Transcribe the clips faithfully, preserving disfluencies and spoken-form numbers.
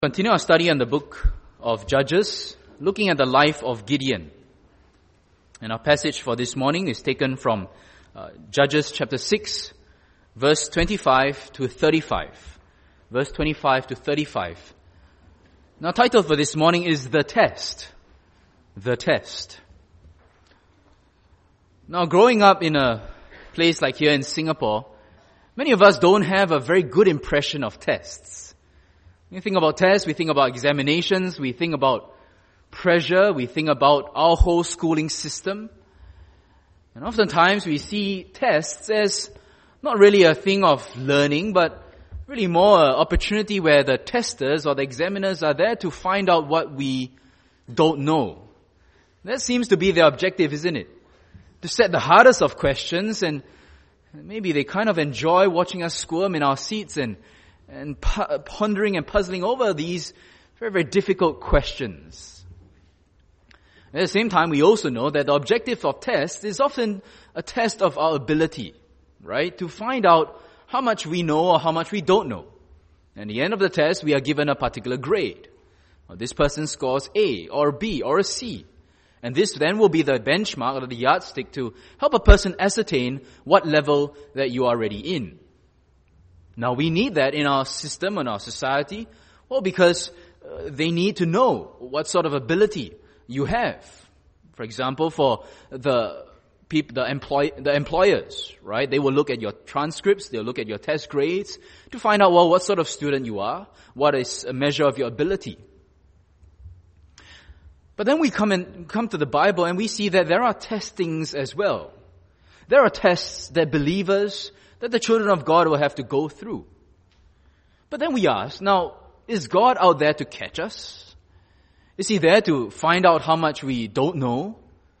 Continue our study on the book of Judges, looking at the life of Gideon. And our passage for this morning is taken from uh, Judges chapter six, verse twenty-five to thirty-five. Verse twenty-five to thirty-five. Now, title for this morning is The Test. The Test. Now, growing up in a place like here in Singapore, many of us don't have a very good impression of tests. When we think about tests, we think about examinations, we think about pressure, we think about our whole schooling system. And oftentimes we see tests as not really a thing of learning, but really more an opportunity where the testers or the examiners are there to find out what we don't know. That seems to be their objective, isn't it? To set the hardest of questions, and maybe they kind of enjoy watching us squirm in our seats and and pondering and puzzling over these very, very difficult questions. At the same time, we also know that the objective of tests is often a test of our ability, right? To find out how much we know or how much we don't know. And at the end of the test, we are given a particular grade. Well, this person scores A or B or a C. And this then will be the benchmark or the yardstick to help a person ascertain what level that you are already in. Now, we need that in our system and our society, well, because uh, they need to know what sort of ability you have. For example, for the people, the employ, the employers, right? They will look at your transcripts, they'll look at your test grades to find out, well, what sort of student you are, what is a measure of your ability. But then we come and come to the Bible and we see that there are testings as well. There are tests that believers, that the children of God will have to go through. But then we ask, now, is God out there to catch us? Is He there to find out how much we don't know?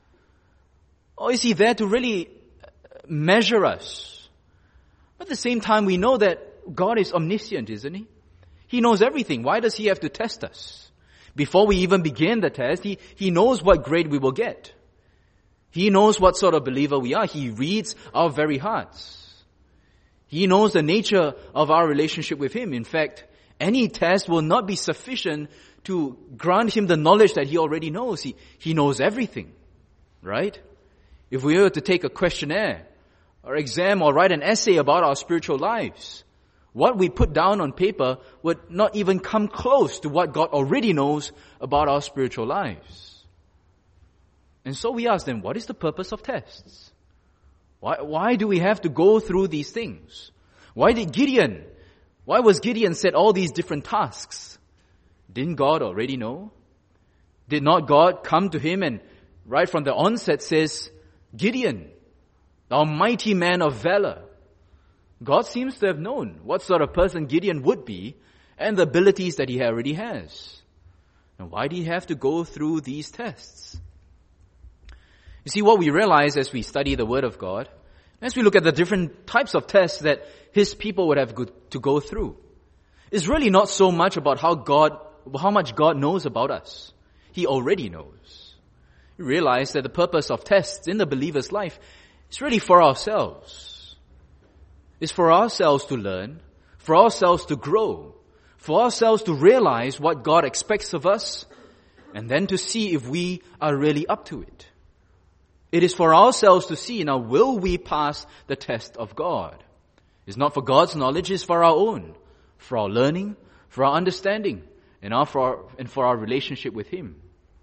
Or is He there to really measure us? But at the same time, we know that God is omniscient, isn't He? He knows everything. Why does He have to test us? Before we even begin the test, He, he knows what grade we will get. He knows what sort of believer we are. He reads our very hearts. He knows the nature of our relationship with Him. In fact, any test will not be sufficient to grant Him the knowledge that He already knows. He, he knows everything, right? If we were to take a questionnaire or exam or write an essay about our spiritual lives, what we put down on paper would not even come close to what God already knows about our spiritual lives. And so we ask them, what is the purpose of tests? Why, why do we have to go through these things? Why did Gideon, why was Gideon set all these different tasks? Didn't God already know? Did not God come to him and right from the onset says, Gideon, thou mighty man of valor? God seems to have known what sort of person Gideon would be and the abilities that he already has. And why did he have to go through these tests? You see, what we realize as we study the Word of God, as we look at the different types of tests that His people would have to go through, is really not so much about how God, how much God knows about us. He already knows. We realize that the purpose of tests in the believer's life is really for ourselves. It's for ourselves to learn, for ourselves to grow, for ourselves to realize what God expects of us, and then to see if we are really up to it. It is for ourselves to see, now, will we pass the test of God? It's not for God's knowledge, it's for our own, for our learning, for our understanding, and, our, for, our, and for our relationship with Him.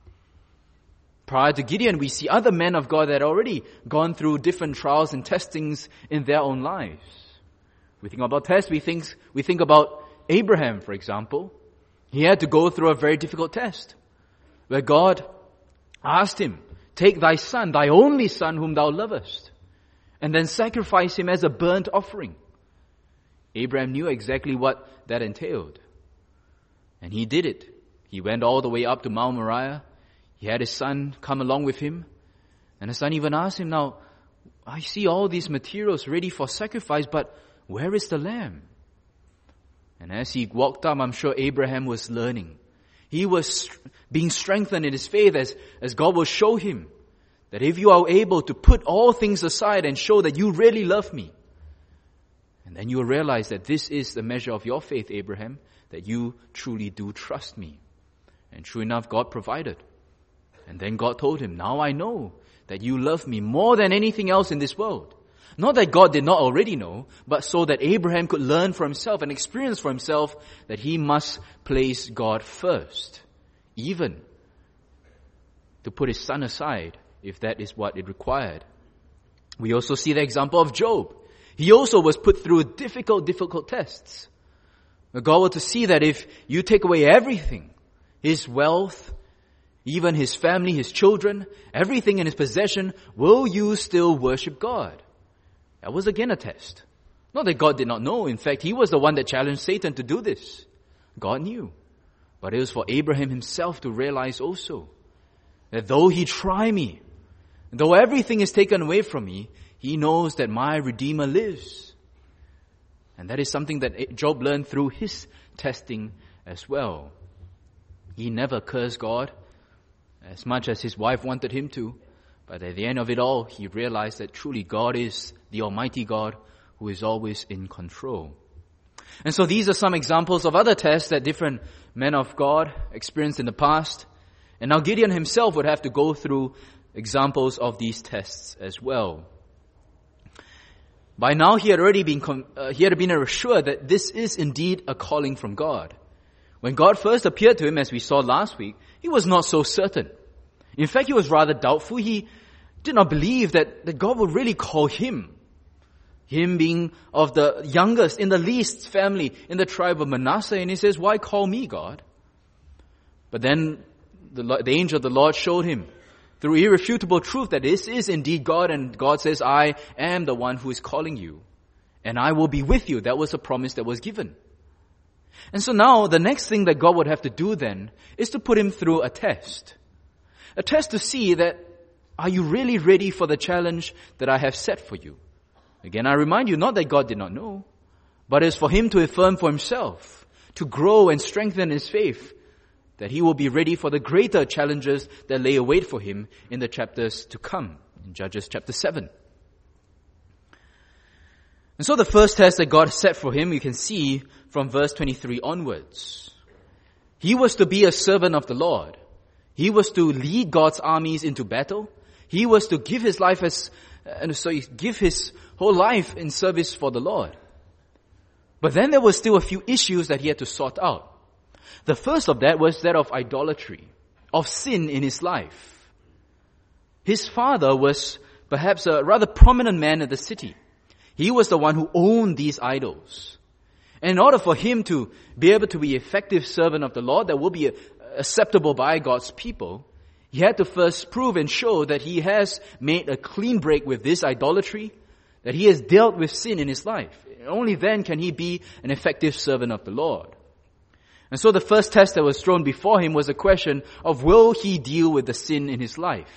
Prior to Gideon, we see other men of God that had already gone through different trials and testings in their own lives. We think about tests, we think, we think about Abraham, for example. He had to go through a very difficult test, where God asked him, take thy son, thy only son whom thou lovest, and then sacrifice him as a burnt offering. Abraham knew exactly what that entailed. And he did it. He went all the way up to Mount Moriah. He had his son come along with him. And his son even asked him, now, I see all these materials ready for sacrifice, but where is the lamb? And as he walked up, I'm sure Abraham was learning. He was being strengthened in his faith as, as God will show him that if you are able to put all things aside and show that you really love me, and then you will realize that this is the measure of your faith, Abraham, that you truly do trust me. And true enough, God provided. And then God told him, now I know that you love me more than anything else in this world. Not that God did not already know, but so that Abraham could learn for himself and experience for himself that he must place God first, even to put his son aside if that is what it required. We also see the example of Job. He also was put through difficult, difficult tests. God was to see that if you take away everything, his wealth, even his family, his children, everything in his possession, will you still worship God? That was again a test. Not that God did not know. In fact, he was the one that challenged Satan to do this. God knew. But it was for Abraham himself to realize also that though he try me, though everything is taken away from me, he knows that my Redeemer lives. And that is something that Job learned through his testing as well. He never cursed God as much as his wife wanted him to. But at the end of it all, he realized that truly God is the Almighty God who is always in control. And so these are some examples of other tests that different men of God experienced in the past. And now Gideon himself would have to go through examples of these tests as well. By now he had already been, uh, he had been assured that this is indeed a calling from God. When God first appeared to him, as we saw last week, he was not so certain. In fact, he was rather doubtful. He did not believe that, that God would really call him. Him being of the youngest, in the least family, in the tribe of Manasseh. And he says, why call me, God? But then the, the angel of the Lord showed him through irrefutable truth that this is indeed God. And God says, I am the one who is calling you. And I will be with you. That was a promise that was given. And so now the next thing that God would have to do then is to put him through a test. A test to see that, are you really ready for the challenge that I have set for you? Again, I remind you, not that God did not know, but it's for him to affirm for himself, to grow and strengthen his faith, that he will be ready for the greater challenges that lay await for him in the chapters to come, in Judges chapter seven. And so the first test that God set for him, you can see from verse twenty-three onwards. He was to be a servant of the Lord. He was to lead God's armies into battle. He was to give his life as, and so give his whole life in service for the Lord. But then there were still a few issues that he had to sort out. The first of that was that of idolatry, of sin in his life. His father was perhaps a rather prominent man in the city. He was the one who owned these idols. And in order for him to be able to be an effective servant of the Lord that will be acceptable by God's people, he had to first prove and show that he has made a clean break with this idolatry, that he has dealt with sin in his life. Only then can he be an effective servant of the Lord. And so the first test that was thrown before him was a question of, will he deal with the sin in his life?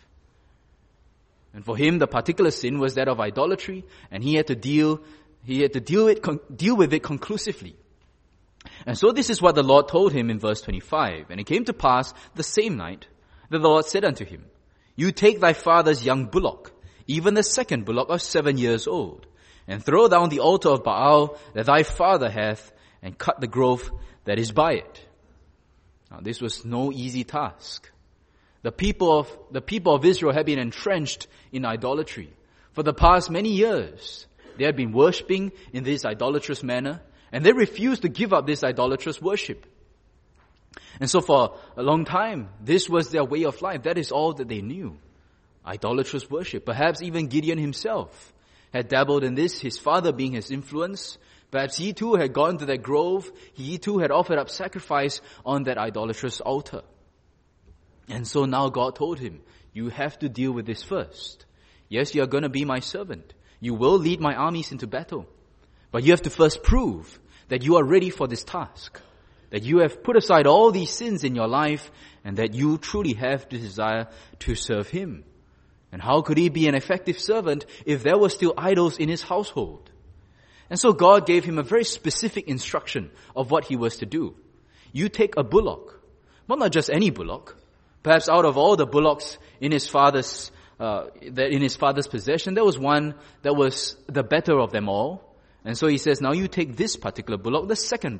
And for him, the particular sin was that of idolatry, and he had to deal, he had to deal it, deal with it conclusively. And so this is what the Lord told him in verse twenty-five. And it came to pass the same night that the Lord said unto him, you take thy father's young bullock, even the second bullock of seven years old, and throw down the altar of Baal that thy father hath, and cut the grove that is by it. Now this was no easy task. The people of, the people of Israel had been entrenched in idolatry. For the past many years, they had been worshipping in this idolatrous manner, and they refused to give up this idolatrous worship. And so for a long time, this was their way of life. That is all that they knew. Idolatrous worship. Perhaps even Gideon himself had dabbled in this, his father being his influence. Perhaps he too had gone to that grove. He too had offered up sacrifice on that idolatrous altar. And so now God told him, you have to deal with this first. Yes, you are going to be my servant. You will lead my armies into battle. But you have to first prove that you are ready for this task. That you have put aside all these sins in your life and that you truly have the desire to serve him. And how could he be an effective servant if there were still idols in his household? And so God gave him a very specific instruction of what he was to do. You take a bullock, but not just any bullock. Perhaps out of all the bullocks in his father's uh, that in his father's possession, there was one that was the better of them all. And so he says, now you take this particular bullock, the second bullock.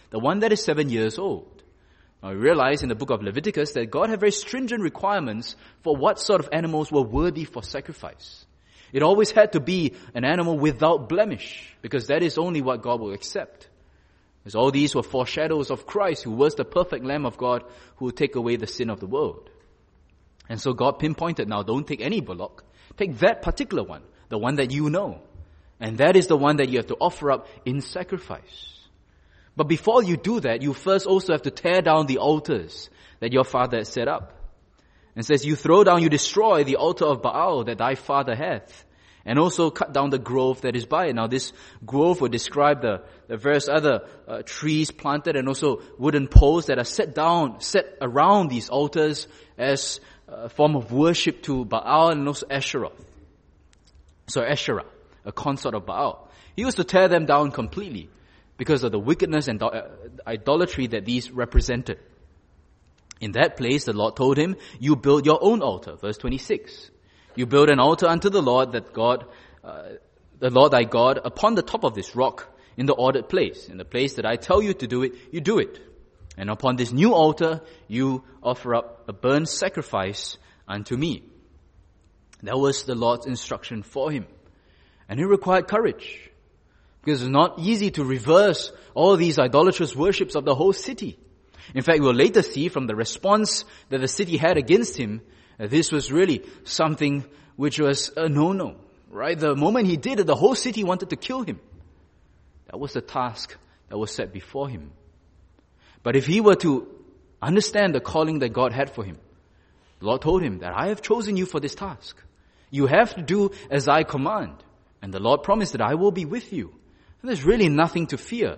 the one that is seven years old. Now we realize in the book of Leviticus that God had very stringent requirements for what sort of animals were worthy for sacrifice. It always had to be an animal without blemish, because that is only what God will accept. As all these were foreshadows of Christ, who was the perfect Lamb of God who would take away the sin of the world. And so God pinpointed, now don't take any bullock. Take that particular one, the one that you know. And that is the one that you have to offer up in sacrifice. But before you do that, you first also have to tear down the altars that your father has set up. And says, you throw down, you destroy the altar of Baal that thy father hath, and also cut down the grove that is by it. Now this grove would describe the, the various other uh, trees planted and also wooden poles that are set down, set around these altars as a form of worship to Baal and also Asherah. So Asherah, a consort of Baal. He was to tear them down completely because of the wickedness and uh, idolatry that these represented. In that place, the Lord told him, you build your own altar. Verse twenty-six. You build an altar unto the Lord that God, uh, the Lord thy God, upon the top of this rock, in the ordered place. In the place that I tell you to do it, you do it. And upon this new altar, you offer up a burnt sacrifice unto me. That was the Lord's instruction for him. And it required courage. Because it's not easy to reverse all these idolatrous worships of the whole city. In fact, we'll later see from the response that the city had against him, that this was really something which was a no-no, right? The moment he did it, the whole city wanted to kill him. That was the task that was set before him. But if he were to understand the calling that God had for him, the Lord told him that I have chosen you for this task. You have to do as I command. And the Lord promised that I will be with you. And there's really nothing to fear.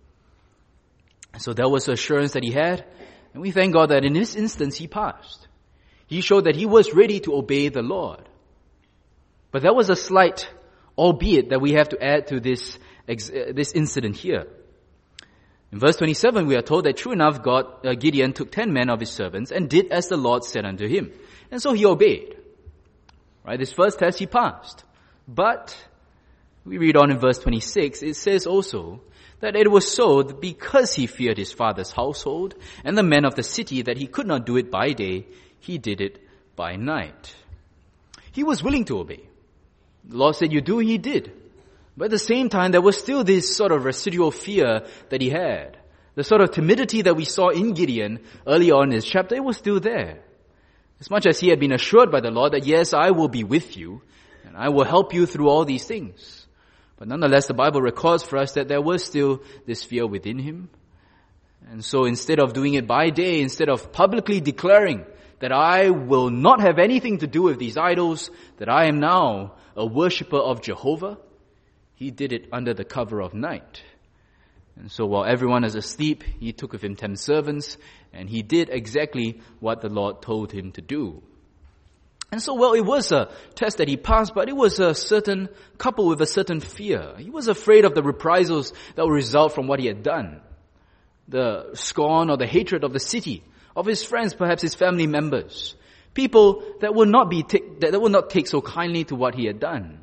So that was the assurance that he had. And we thank God that in this instance he passed. He showed that he was ready to obey the Lord. But there was a slight albeit that we have to add to this, this incident here. In verse twenty-seven, we are told that true enough, God, uh, Gideon took ten men of his servants and did as the Lord said unto him. And so he obeyed. Right? This first test he passed. But we read on in verse twenty-six, it says also that it was so that because he feared his father's household and the men of the city, that he could not do it by day, he did it by night. He was willing to obey. The Lord said, you do, he did. But at the same time, there was still this sort of residual fear that he had. The sort of timidity that we saw in Gideon early on in this chapter, it was still there. As much as he had been assured by the Lord that, yes, I will be with you, and I will help you through all these things. But nonetheless, the Bible records for us that there was still this fear within him. And so instead of doing it by day, instead of publicly declaring that I will not have anything to do with these idols, that I am now a worshipper of Jehovah, he did it under the cover of night. And so while everyone is asleep, he took with him ten servants, and he did exactly what the Lord told him to do. And so, well, it was a test that he passed, but it was a certain, coupled with a certain fear. He was afraid of the reprisals that would result from what he had done. The scorn or the hatred of the city, of his friends, perhaps his family members. People that would not be, t- that would not take so kindly to what he had done.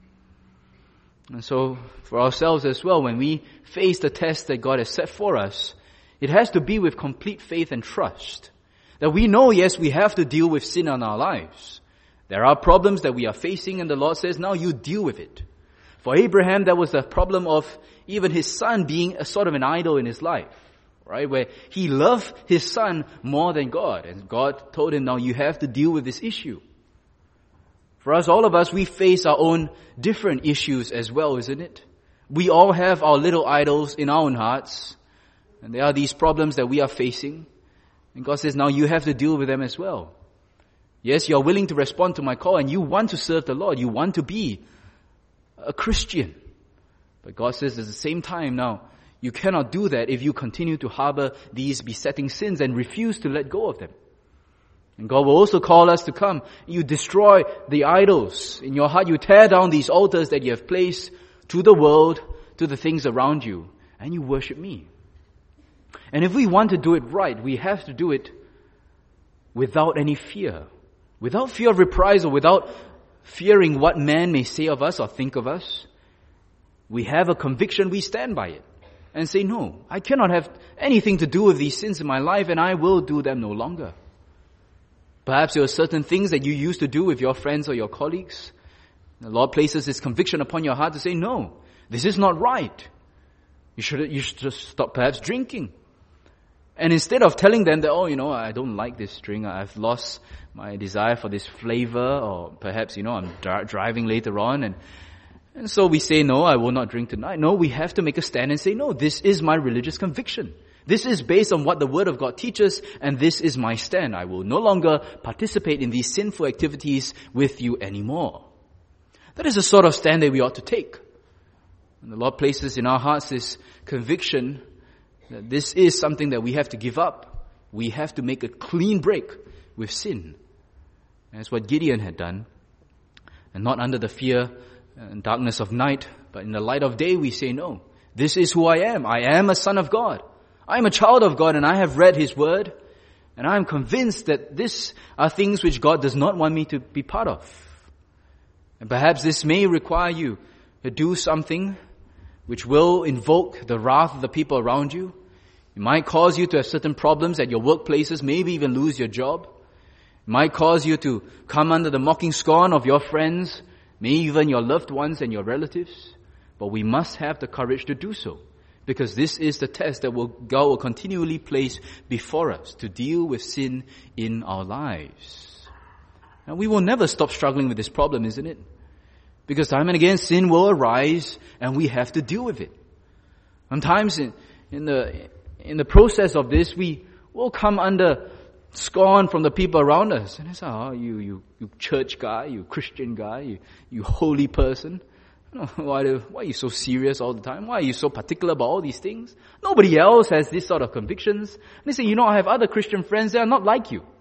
And so, for ourselves as well, when we face the test that God has set for us, it has to be with complete faith and trust. That we know, yes, we have to deal with sin in our lives. There are problems that we are facing, and the Lord says, now you deal with it. For Abraham, that was the problem of even his son being a sort of an idol in his life, right? Where he loved his son more than God. And God told him, now you have to deal with this issue. For us, all of us, we face our own different issues as well, isn't it? We all have our little idols in our own hearts. And there are these problems that we are facing. And God says, now you have to deal with them as well. Yes, you are willing to respond to my call and you want to serve the Lord. You want to be a Christian. But God says at the same time, now, you cannot do that if you continue to harbor these besetting sins and refuse to let go of them. And God will also call us to come. You destroy the idols in your heart. You tear down these altars that you have placed to the world, to the things around you, and you worship me. And if we want to do it right, we have to do it without any fear. Without fear of reprisal, without fearing what man may say of us or think of us. We have a conviction, we stand by it. and say, no, I cannot have anything to do with these sins in my life, and I will do them no longer. Perhaps there are certain things that you used to do with your friends or your colleagues. The Lord places His conviction upon your heart to say, no, this is not right. You should, you should just stop perhaps drinking. And instead of telling them that, oh, you know, I don't like this drink, I've lost my desire for this flavor, or perhaps, you know, I'm dri- driving later on, and And so we say, no, I will not drink tonight. No, we have to make a stand and say, no, this is my religious conviction. This is based on what the Word of God teaches, and this is my stand. I will no longer participate in these sinful activities with you anymore. That is the sort of stand that we ought to take. And the Lord places in our hearts this conviction that this is something that we have to give up. We have to make a clean break with sin. And that's what Gideon had done. And not under the fear and darkness of night, but in the light of day we say, no, this is who I am. I am a son of God. I am a child of God, and I have read His Word, and I am convinced that these are things which God does not want me to be part of. And perhaps this may require you to do something which will invoke the wrath of the people around you. It might cause you to have certain problems at your workplaces, maybe even lose your job. It might cause you to come under the mocking scorn of your friends, maybe even your loved ones and your relatives. But we must have the courage to do so, because this is the test that will, God will continually place before us to deal with sin in our lives. And we will never stop struggling with this problem, isn't it? Because time and again sin will arise and we have to deal with it. Sometimes in, in the in the process of this, we will come under scorn from the people around us. And they say, oh, you, you, you church guy, you Christian guy, you, you holy person. Why, do, why are you so serious all the time? Why are you so particular about all these things? Nobody else has this sort of convictions. And they say, you know, I have other Christian friends that are not like you.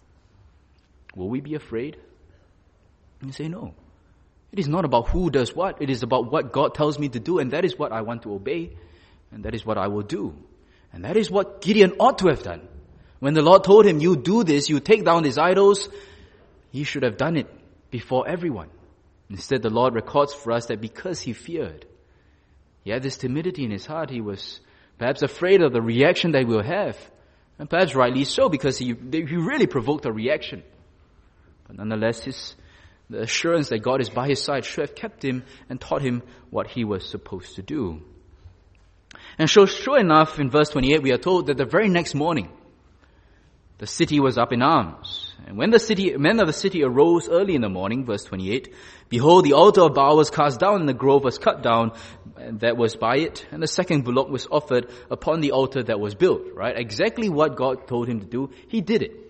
Will we be afraid? And you say, no. It is not about who does what. It is about what God tells me to do, and that is what I want to obey, and that is what I will do. And that is what Gideon ought to have done. When the Lord told him, you do this, you take down these idols, he should have done it before everyone. Instead, the Lord records for us that because he feared, he had this timidity in his heart, he was perhaps afraid of the reaction that he will have. And perhaps rightly so, because he, he really provoked a reaction. But nonetheless, his, the assurance that God is by his side should have kept him and taught him what he was supposed to do. And so, sure enough, in verse twenty-eight, we are told that the very next morning, the city was up in arms. And when the city, men of the city arose early in the morning, verse twenty-eight, behold, the altar of Baal was cast down, and the grove was cut down, and that was by it, and the second bullock was offered upon the altar that was built. Right? Exactly what God told him to do, he did it.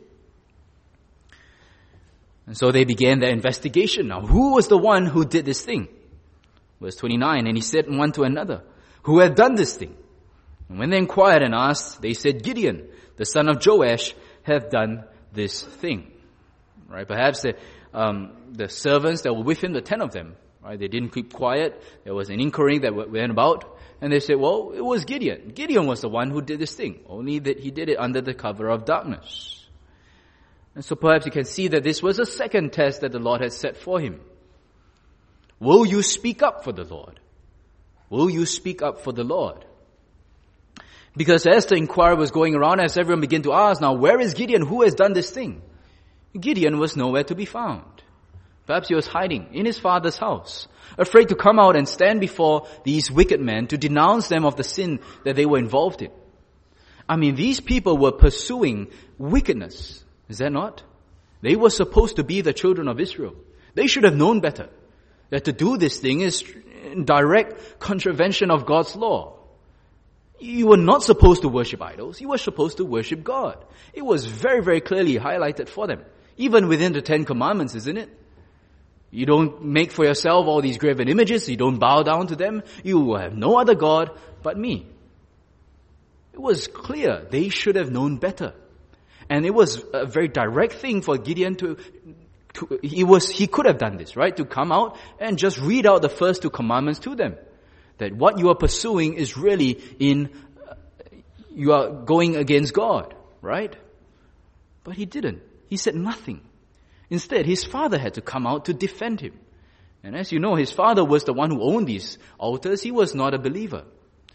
And so they began their investigation. Now, who was the one who did this thing? Verse twenty-nine, and he said one to another, who had done this thing? And when they inquired and asked, they said, Gideon, the son of Joash, hath done this thing. Right? Perhaps the, um, the servants that were with him, the ten of them, right? They didn't keep quiet. There was an inquiry that went about, and they said, well, it was Gideon. Gideon was the one who did this thing, only that he did it under the cover of darkness. And so perhaps you can see that this was a second test that the Lord had set for him. Will you speak up for the Lord? Will you speak up for the Lord? Because as the inquiry was going around, as everyone began to ask, now where is Gideon? Who has done this thing? Gideon was nowhere to be found. Perhaps he was hiding in his father's house, afraid to come out and stand before these wicked men to denounce them of the sin that they were involved in. I mean, these people were pursuing wickedness. Is that not? They were supposed to be the children of Israel. They should have known better, that to do this thing is in direct contravention of God's law. You were not supposed to worship idols. You were supposed to worship God. It was very, very clearly highlighted for them. Even within the Ten Commandments, isn't it? You don't make for yourself all these graven images. You don't bow down to them. You will have no other God but me. It was clear they should have known better. And it was a very direct thing for Gideon to, to he was, he could have done this, right? To come out and just read out the first two commandments to them. That what you are pursuing is really in, uh, you are going against God, right? But he didn't. He said nothing. Instead, his father had to come out to defend him. And as you know, his father was the one who owned these altars. He was not a believer.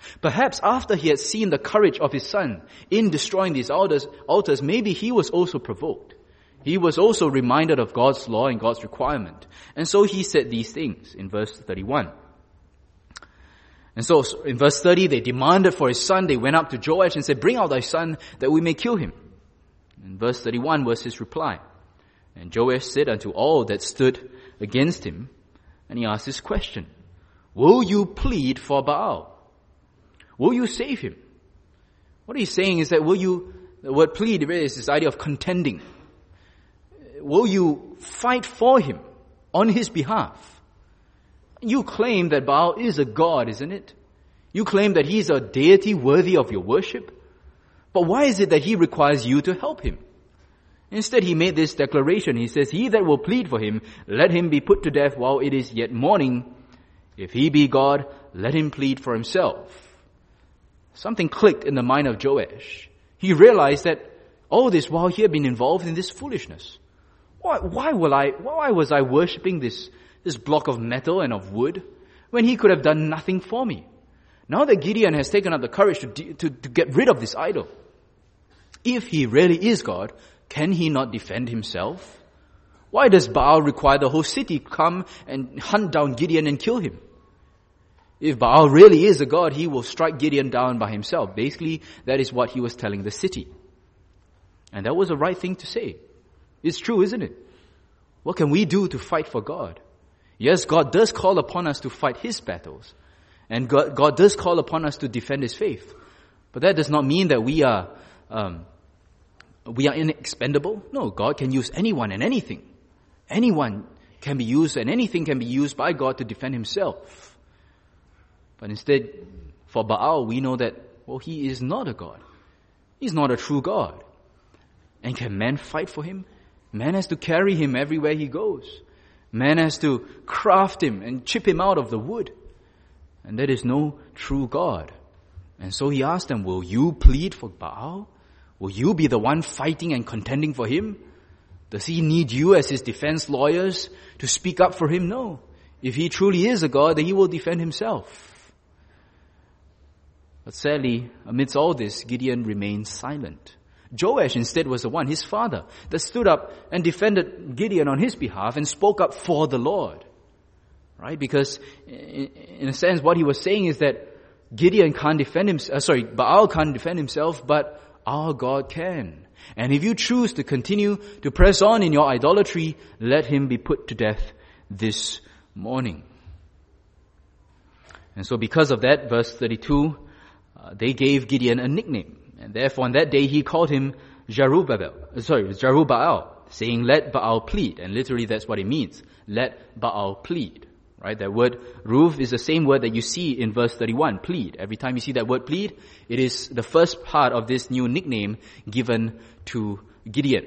Perhaps after he had seen the courage of his son in destroying these altars, altars, maybe he was also provoked. He was also reminded of God's law and God's requirement. And so he said these things in verse thirty-one. And so in verse thirty, they demanded for his son. They went up to Joash and said, "Bring out thy son that we may kill him." In verse thirty-one was his reply. And Joash said unto all that stood against him, and he asked this question, "Will you plead for Baal? Will you save him?" What he's saying is that will you, the word plead is this idea of contending. Will you fight for him on his behalf? You claim that Baal is a god, isn't it? You claim that he's a deity worthy of your worship. But why is it that he requires you to help him? Instead, he made this declaration. He says, "He that will plead for him, let him be put to death while it is yet morning. If he be God, let him plead for himself." Something clicked in the mind of Joash. He realized that all this while he had been involved in this foolishness. Why, why will I, why was I worshipping this, this block of metal and of wood when he could have done nothing for me? Now that Gideon has taken up the courage to, to, to get rid of this idol, if he really is God, can he not defend himself? Why does Baal require the whole city come and hunt down Gideon and kill him? If Baal really is a god, he will strike Gideon down by himself. Basically, that is what he was telling the city. And that was the right thing to say. It's true, isn't it? What can we do to fight for God? Yes, God does call upon us to fight his battles. And God, God does call upon us to defend his faith. But that does not mean that we are, um, we are inexpendable. No, God can use anyone and anything. Anyone can be used and anything can be used by God to defend himself. But instead, for Baal, we know that, well, he is not a god. He's not a true God. And can man fight for him? Man has to carry him everywhere he goes. Man has to craft him and chip him out of the wood. And that is no true God. And so he asked them, will you plead for Baal? Will you be the one fighting and contending for him? Does he need you as his defense lawyers to speak up for him? No. If he truly is a God, then he will defend himself. But sadly, amidst all this, Gideon remained silent. Joash instead was the one, his father, that stood up and defended Gideon on his behalf and spoke up for the Lord. Right? Because in a sense, what he was saying is that Gideon can't defend himself, uh, sorry, Baal can't defend himself, but our God can. And if you choose to continue to press on in your idolatry, let him be put to death this morning. And so because of that, verse thirty-two, uh, they gave Gideon a nickname. And therefore on that day he called him Jerubbaal, sorry, Jerubbaal, saying, let Baal plead. And literally that's what it means. Let Baal plead. Right? That word ruv is the same word that you see in verse thirty-one, plead. Every time you see that word plead, it is the first part of this new nickname given to Gideon.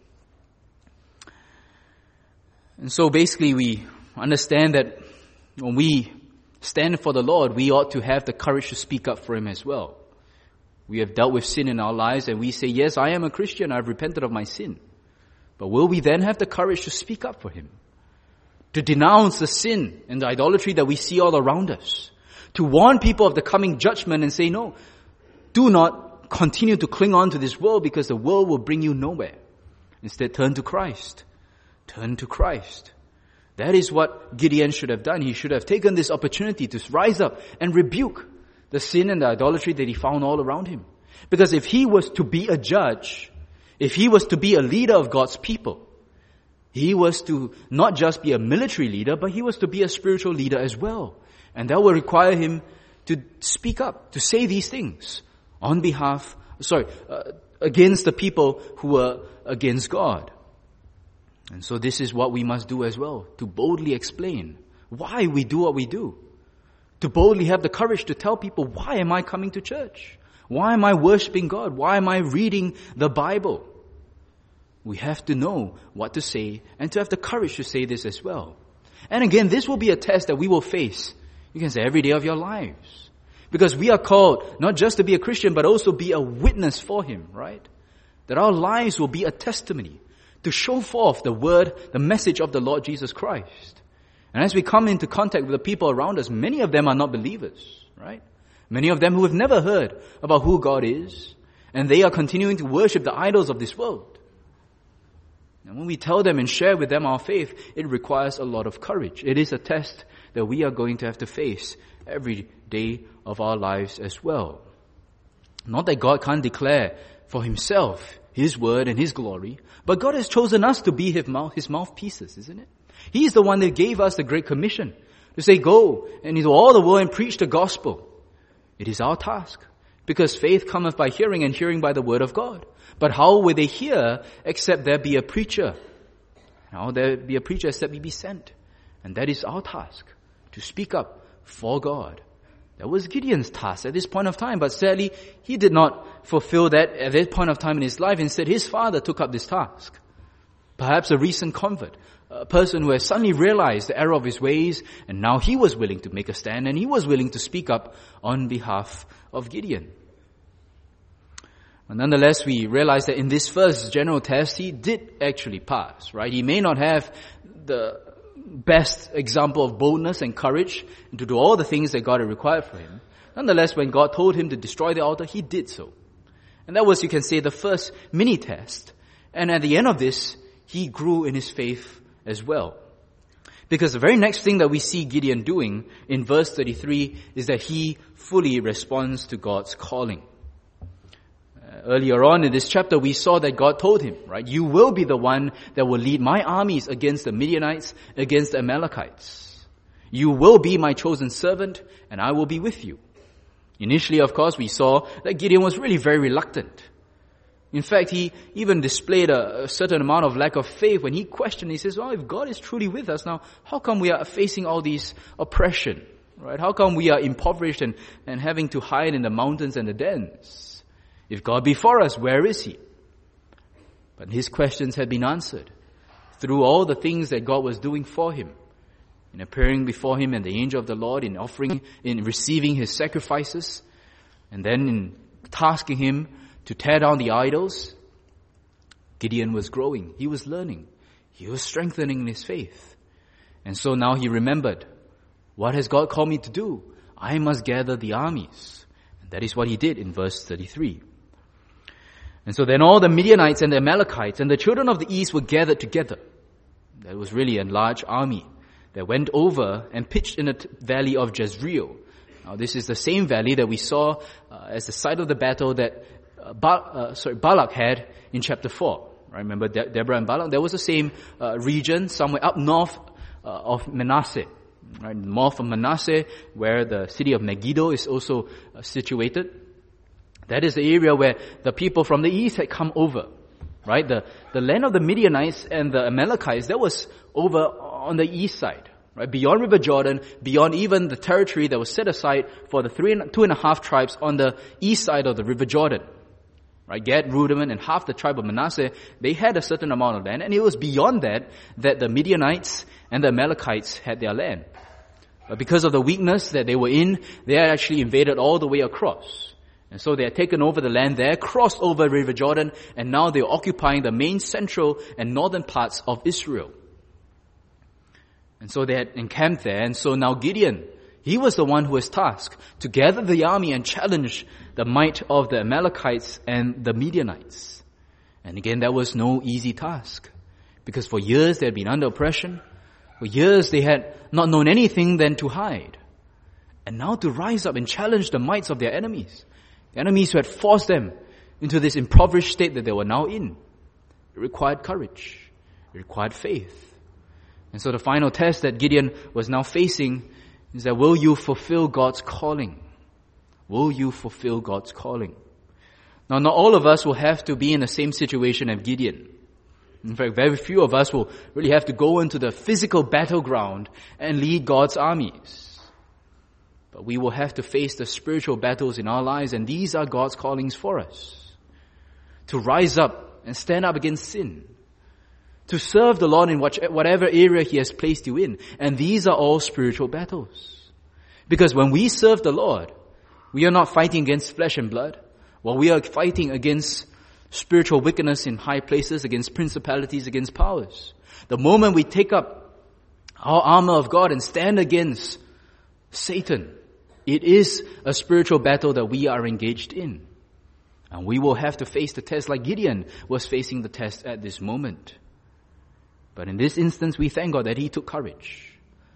And so basically we understand that when we stand for the Lord, we ought to have the courage to speak up for him as well. We have dealt with sin in our lives and we say, yes, I am a Christian, I've repented of my sin. But will we then have the courage to speak up for him? To denounce the sin and the idolatry that we see all around us? To warn people of the coming judgment and say, no, do not continue to cling on to this world because the world will bring you nowhere. Instead, turn to Christ. Turn to Christ. That is what Gideon should have done. He should have taken this opportunity to rise up and rebuke the sin and the idolatry that he found all around him. Because if he was to be a judge, if he was to be a leader of God's people, he was to not just be a military leader, but he was to be a spiritual leader as well. And that will require him to speak up, to say these things on behalf, sorry, uh, against the people who were against God. And so this is what we must do as well, to boldly explain why we do what we do. To boldly have the courage to tell people, why am I coming to church? Why am I worshiping God? Why am I reading the Bible? We have to know what to say and to have the courage to say this as well. And again, this will be a test that we will face, you can say, every day of your lives. Because we are called not just to be a Christian, but also be a witness for him, right? That our lives will be a testimony to show forth the word, the message of the Lord Jesus Christ. And as we come into contact with the people around us, many of them are not believers, right? Many of them who have never heard about who God is, and they are continuing to worship the idols of this world. And when we tell them and share with them our faith, it requires a lot of courage. It is a test that we are going to have to face every day of our lives as well. Not that God can't declare for himself his word and his glory, but God has chosen us to be his, mouth, his mouthpieces, isn't it? He's the one that gave us the Great Commission to say, go and into all the world and preach the gospel. It is our task, because faith cometh by hearing, and hearing by the word of God. But how will they hear except there be a preacher? How will there be a preacher except he be sent? And that is our task, to speak up for God. That was Gideon's task at this point of time, but sadly, he did not fulfill that at that point of time in his life. Instead, his father took up this task. Perhaps a recent convert, a person who has suddenly realized the error of his ways, and now he was willing to make a stand, and he was willing to speak up on behalf of Gideon. But nonetheless, we realize that in this first general test, he did actually pass, right? He may not have the best example of boldness and courage to do all the things that God had required for him. Nonetheless, when God told him to destroy the altar, he did so. And that was, you can say, the first mini test. And at the end of this, he grew in his faith as well. Because the very next thing that we see Gideon doing in verse thirty-three is that he fully responds to God's calling. Earlier on in this chapter, we saw that God told him, right, you will be the one that will lead my armies against the Midianites, against the Amalekites. You will be my chosen servant, and I will be with you. Initially, of course, we saw that Gideon was really very reluctant. In fact, he even displayed a, a certain amount of lack of faith when he questioned. He says, well, if God is truly with us now, how come we are facing all these oppression, right? How come we are impoverished and, and having to hide in the mountains and the dens? If God be for us, where is he? But his questions had been answered through all the things that God was doing for him, in appearing before him and the angel of the Lord, in offering, in receiving his sacrifices, and then in tasking him to tear down the idols. Gideon was growing. He was learning. He was strengthening in his faith. And so now he remembered, what has God called me to do? I must gather the armies. And that is what he did in verse thirty-three. And so then all the Midianites and the Amalekites and the children of the east were gathered together. That was really a large army that went over and pitched in the t- valley of Jezreel. Now this is the same valley that we saw uh, as the site of the battle that uh, ba- uh, sorry, Balak had in chapter four. Right? Remember De- Deborah and Balak? There was the same uh, region somewhere up north uh, of Manasseh. Right? North of Manasseh, where the city of Megiddo is also uh, situated. That is the area where the people from the east had come over, right? The, the land of the Midianites and the Amalekites, that was over on the east side, right? Beyond River Jordan, beyond even the territory that was set aside for the three and, two and a half tribes on the east side of the River Jordan, right? Gad, Reuben, and half the tribe of Manasseh, they had a certain amount of land, and it was beyond that that the Midianites and the Amalekites had their land. But because of the weakness that they were in, they had actually invaded all the way across. And so they had taken over the land there, crossed over River Jordan, and now they are occupying the main central and northern parts of Israel. And so they had encamped there, and so now Gideon, he was the one who was tasked to gather the army and challenge the might of the Amalekites and the Midianites. And again, that was no easy task, because for years they had been under oppression. For years they had not known anything than to hide. And now to rise up and challenge the mights of their enemies. The enemies who had forced them into this impoverished state that they were now in. It required courage. It required faith. And so the final test that Gideon was now facing is that, will you fulfill God's calling? Will you fulfill God's calling? Now, not all of us will have to be in the same situation as Gideon. In fact, very few of us will really have to go into the physical battleground and lead God's armies. But we will have to face the spiritual battles in our lives, and these are God's callings for us. To rise up and stand up against sin. To serve the Lord in whatever area He has placed you in. And these are all spiritual battles. Because when we serve the Lord, we are not fighting against flesh and blood. Well, we are fighting against spiritual wickedness in high places, against principalities, against powers. The moment we take up our armor of God and stand against Satan, It is a spiritual battle that we are engaged in. And we will have to face the test like Gideon was facing the test at this moment. But in this instance, we thank God that he took courage.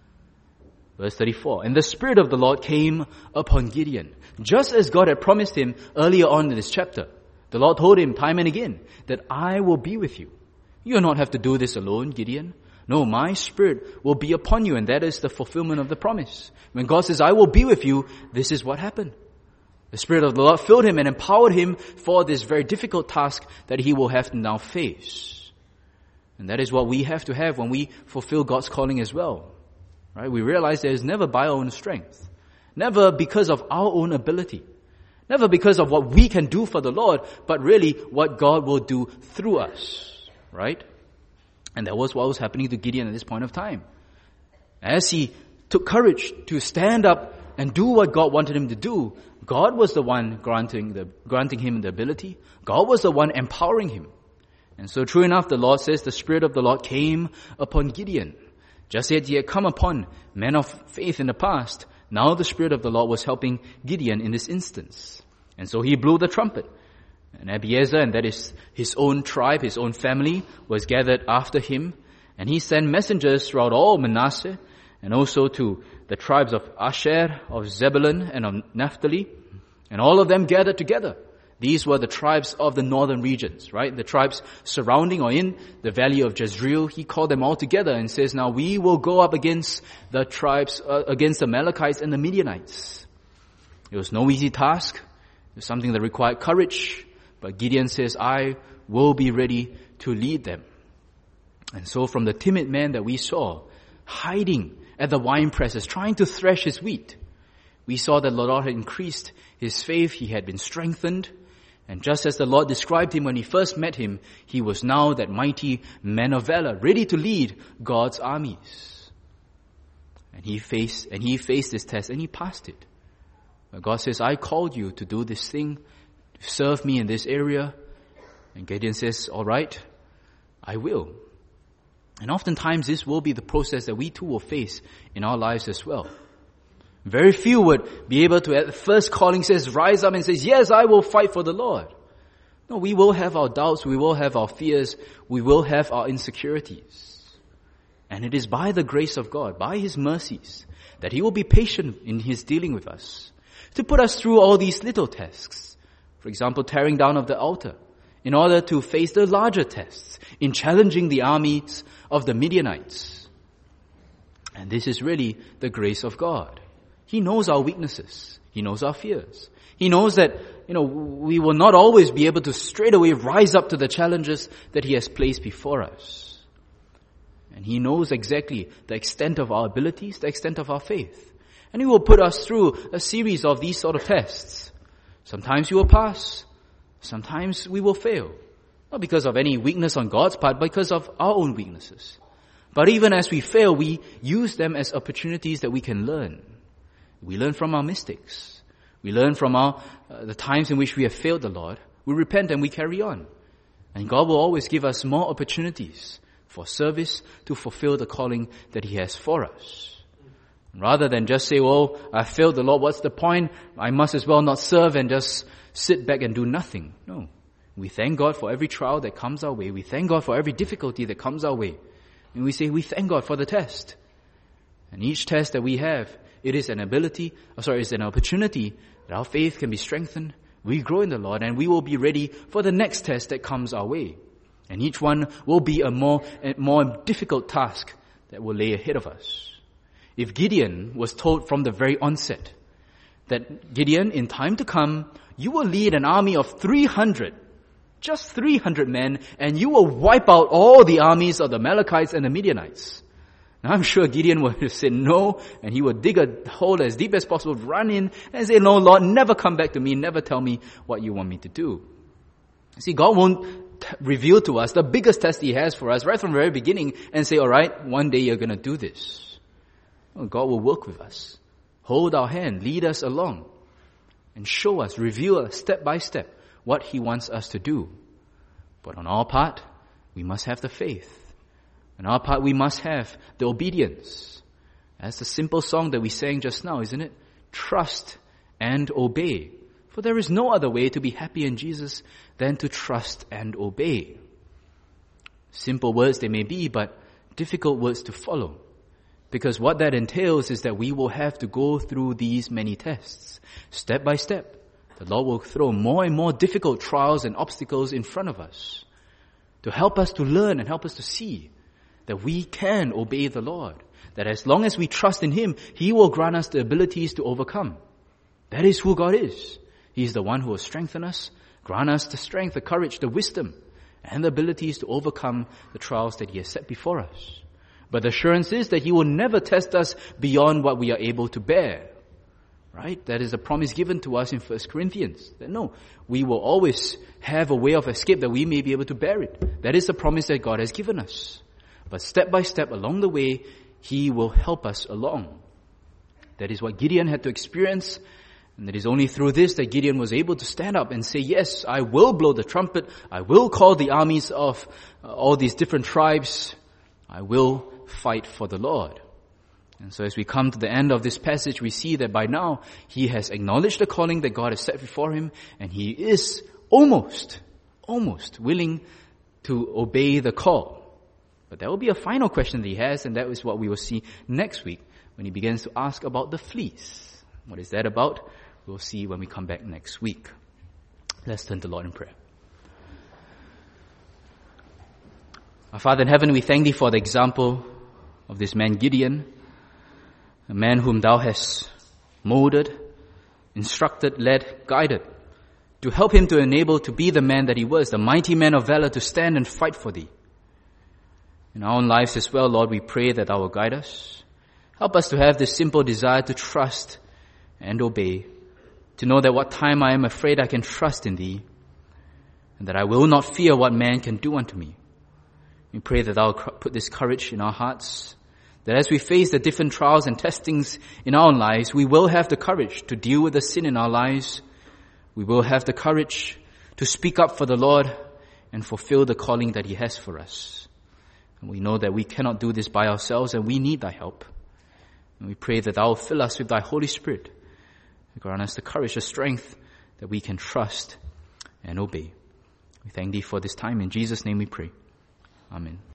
Verse thirty-four, and the Spirit of the Lord came upon Gideon, just as God had promised him earlier on in this chapter. The Lord told him time and again that I will be with you. You will not have to do this alone, Gideon. No, my Spirit will be upon you, and that is the fulfillment of the promise. When God says, I will be with you, this is what happened. The Spirit of the Lord filled him and empowered him for this very difficult task that he will have to now face. And that is what we have to have when we fulfill God's calling as well. Right? We realize that it's never by our own strength. Never because of our own ability. Never because of what we can do for the Lord, but really what God will do through us. Right? And that was what was happening to Gideon at this point of time. As he took courage to stand up and do what God wanted him to do, God was the one granting the granting him the ability. God was the one empowering him. And so true enough, the Lord says the Spirit of the Lord came upon Gideon. Just as he had come upon men of faith in the past, now the Spirit of the Lord was helping Gideon in this instance. And so he blew the trumpet. And Abiezer, and that is his own tribe, his own family, was gathered after him. And he sent messengers throughout all Manasseh, and also to the tribes of Asher, of Zebulun, and of Naphtali. And all of them gathered together. These were the tribes of the northern regions, right? The tribes surrounding or in the valley of Jezreel. He called them all together and says, now we will go up against the tribes, uh, against the Amalekites and the Midianites. It was no easy task. It was something that required courage. But Gideon says, I will be ready to lead them. And so from the timid man that we saw, hiding at the wine presses, trying to thresh his wheat, we saw that the Lord had increased his faith. He had been strengthened. And just as the Lord described him when he first met him, he was now that mighty man of valor, ready to lead God's armies. And he faced, and he faced this test and he passed it. But God says, I called you to do this thing, to serve me in this area. And Gideon says, all right, I will. And oftentimes this will be the process that we too will face in our lives as well. Very few would be able to, at the first calling says, rise up and says, yes, I will fight for the Lord. No, we will have our doubts, we will have our fears, we will have our insecurities. And it is by the grace of God, by His mercies, that He will be patient in His dealing with us, to put us through all these little tests. For example, tearing down of the altar, in order to face the larger tests, in challenging the armies of the Midianites. And this is really the grace of God. He knows our weaknesses. He knows our fears. He knows that, you know, we will not always be able to straight away rise up to the challenges that He has placed before us. And He knows exactly the extent of our abilities, the extent of our faith. And He will put us through a series of these sort of tests. Sometimes we will pass. Sometimes we will fail. Not because of any weakness on God's part, but because of our own weaknesses. But even as we fail, we use them as opportunities that we can learn. We learn from our mistakes. We learn from our uh, the times in which we have failed the Lord. We repent and we carry on. And God will always give us more opportunities for service to fulfill the calling that He has for us. Rather than just say, well, I failed the Lord, what's the point? I must as well not serve and just sit back and do nothing. No. We thank God for every trial that comes our way. We thank God for every difficulty that comes our way. And we say, we thank God for the test. And each test that we have, it is an ability, or sorry, it's an opportunity that our faith can be strengthened. We grow in the Lord and we will be ready for the next test that comes our way. And each one will be a more, a more difficult task that will lay ahead of us. If Gideon was told from the very onset that Gideon, in time to come, you will lead an army of three hundred, just three hundred men, and you will wipe out all the armies of the Amalekites and the Midianites. Now I'm sure Gideon would have said no, and he would dig a hole as deep as possible, run in, and say, no, Lord, never come back to me, never tell me what you want me to do. See, God won't t- reveal to us the biggest test He has for us right from the very beginning and say, all right, one day you're going to do this. Well, God will work with us, hold our hand, lead us along, and show us, reveal us step by step what He wants us to do. But on our part, we must have the faith. On our part, we must have the obedience. That's the simple song that we sang just now, isn't it? trust and obey. For there is no other way to be happy in Jesus than to trust and obey. Simple words they may be, but difficult words to follow. Because what that entails is that we will have to go through these many tests, step by step. The Lord will throw more and more difficult trials and obstacles in front of us to help us to learn and help us to see that we can obey the Lord. That as long as we trust in Him, He will grant us the abilities to overcome. That is who God is. He is the one who will strengthen us, grant us the strength, the courage, the wisdom, and the abilities to overcome the trials that He has set before us. But the assurance is that He will never test us beyond what we are able to bear. Right? That is a promise given to us in First Corinthians. That no, we will always have a way of escape that we may be able to bear it. That is the promise that God has given us. But step by step along the way, He will help us along. That is what Gideon had to experience. And it is only through this that Gideon was able to stand up and say, yes, I will blow the trumpet. I will call the armies of uh, all these different tribes. I will fight for the Lord. And so as we come to the end of this passage, we see that by now he has acknowledged the calling that God has set before him, and he is almost, almost willing to obey the call. But there will be a final question that he has, and that is what we will see next week when he begins to ask about the fleece. What is that about? We'll see when we come back next week. Let's turn to the Lord in prayer. Our Father in heaven, we thank Thee for the example of this man Gideon, a man whom Thou hast molded, instructed, led, guided, to help him to enable to be the man that he was, the mighty man of valor, to stand and fight for Thee. In our own lives as well, Lord, we pray that Thou will guide us. Help us to have this simple desire to trust and obey, to know that what time I am afraid I can trust in Thee, and that I will not fear what man can do unto me. We pray that Thou will put this courage in our hearts, that as we face the different trials and testings in our lives, we will have the courage to deal with the sin in our lives. We will have the courage to speak up for the Lord and fulfill the calling that He has for us. And we know that we cannot do this by ourselves, and we need Thy help. And we pray that Thou will fill us with Thy Holy Spirit, and grant us the courage, the strength that we can trust and obey. We thank Thee for this time. In Jesus' name we pray. Amen.